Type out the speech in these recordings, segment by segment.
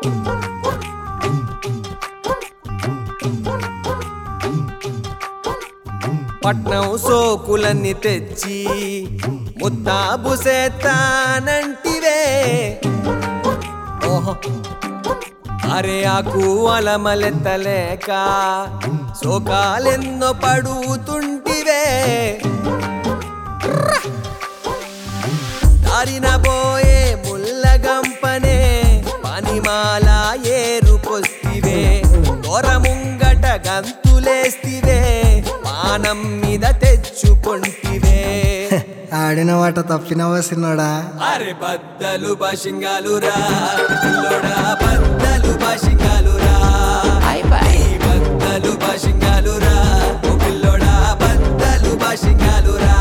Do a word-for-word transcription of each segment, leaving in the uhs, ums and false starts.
పట్నం సోకులన్నీ తెచ్చి ముద్దాబు సేతానంటివే ఓహో అరే ఆకు అలమలెత్తలేక సోకాలెన్నో పడుతుంటివే దారిన పోయే ముల్లగంపనే పనిమాల ఏరుకొస్తివే దొరముంగట గంతులేస్తివే పానం మీద తెచ్చుకొంటివే ఆడిన వాట తప్పినవా సిన్నోడా అరే బద్దలు బాషింగాలురా పిల్లోడా బద్దలు బాషింగాలురా బద్దలు బాషింగాలురా ఓ పిల్లోడా బద్దలు బాషింగాలురా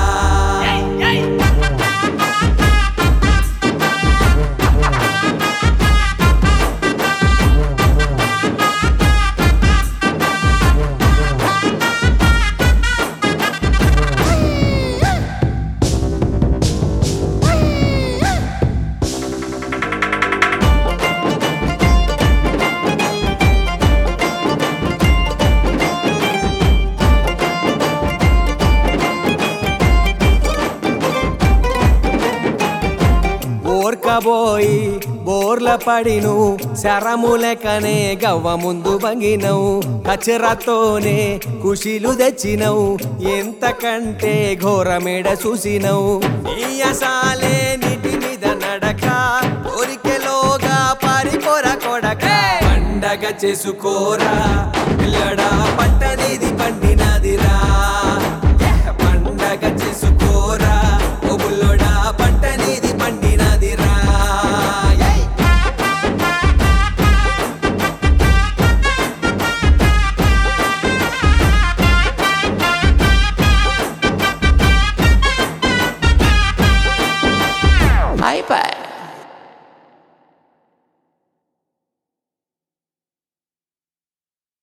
ఓర్కబోయి బోర్ల పడిను శరములకనే గవ్వ ముందు వంగినవు కచరతోనే కుషిలు తెచ్చినవు ఎంతకంటే ఘోరమేడ చూసినవు నీయసాలే నీటి మీద నడక కోరికెలోగా పారిపోర కొడక పండగ చేసుకోరా పిల్లడా పట్టనిది పండినదిరా పండగ చేసుకోరా ఓ బుల్లోడా పట్టనిది పండినదిరా Bye bye.